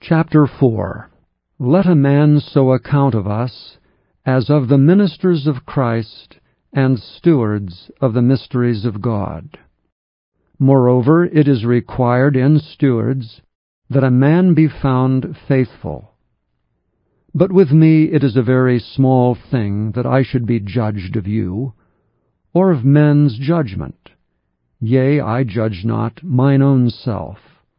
Chapter 4. Let a man so account of us as of the ministers of Christ and stewards of the mysteries of God. Moreover, it is required in stewards that a man be found faithful. But with me it is a very small thing that I should be judged of you, or of men's judgment. Yea, I judge not mine own self.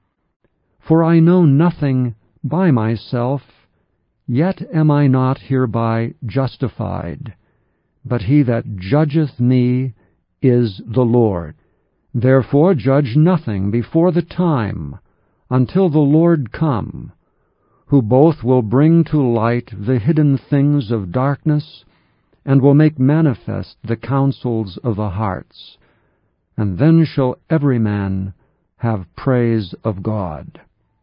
For I know nothing by myself, yet am I not hereby justified. But he that judgeth me is the Lord. Therefore judge nothing before the time, until the Lord come, who both will bring to light the hidden things of darkness, and will make manifest the counsels of the hearts. And then shall every man have praise of God.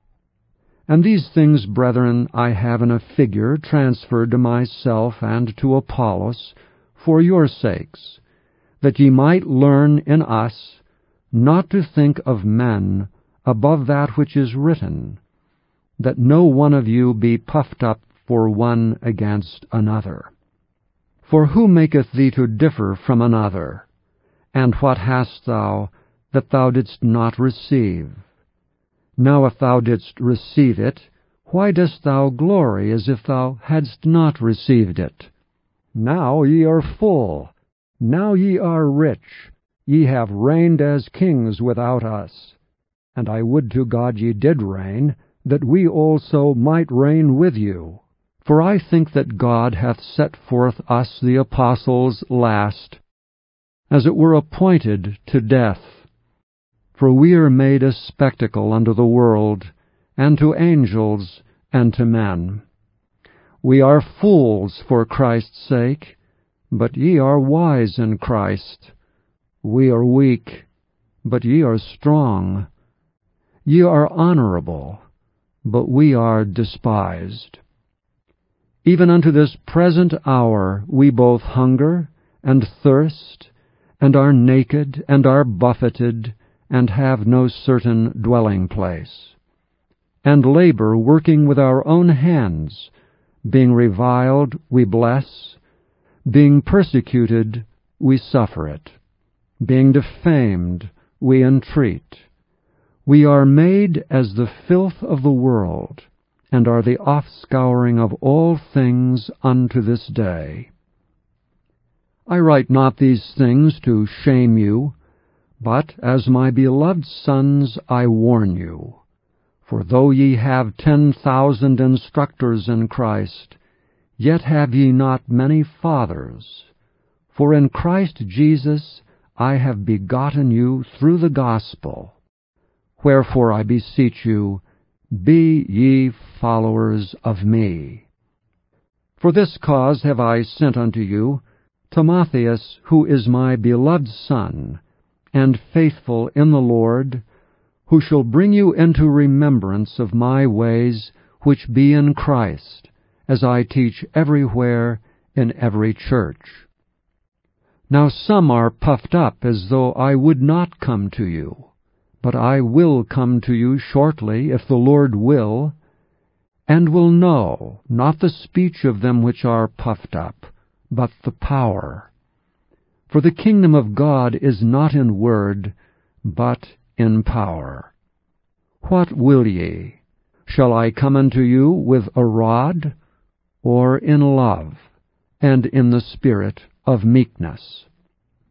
And these things, brethren, I have in a figure transferred to myself and to Apollos, for your sakes, that ye might learn in us not to think of men above that which is written, that no one of you be puffed up for one against another. For who maketh thee to differ from another? And what hast thou that thou didst not receive? Now if thou didst receive it, why dost thou glory as if thou hadst not received it? Now ye are full, now ye are rich, ye have reigned as kings without us. And I would to God ye did reign, that we also might reign with you. For I think that God hath set forth us the apostles last, as it were appointed to death. For we are made a spectacle unto the world, and to angels, and to men. We are fools for Christ's sake, but ye are wise in Christ. We are weak, but ye are strong. Ye are honorable, but we are despised. Even unto this present hour we both hunger, and thirst, and are naked, and are buffeted, and have no certain dwelling place, and labor working with our own hands. Being reviled, we bless. Being persecuted, we suffer it. Being defamed, we entreat. We are made as the filth of the world, and are the offscouring of all things unto this day. I write not these things to shame you, but as my beloved sons I warn you. For though ye have 10,000 instructors in Christ, yet have ye not many fathers. For in Christ Jesus I have begotten you through the gospel. Wherefore I beseech you, be ye followers of me. For this cause have I sent unto you Timotheus, who is my beloved son, and faithful in the Lord, who shall bring you into remembrance of my ways which be in Christ, as I teach everywhere in every church. Now some are puffed up as though I would not come to you, but I will come to you shortly, if the Lord will, and will know, not the speech of them which are puffed up, but the power. For the kingdom of God is not in word, but in power. What will ye? Shall I come unto you with a rod, or in love, and in the spirit of meekness?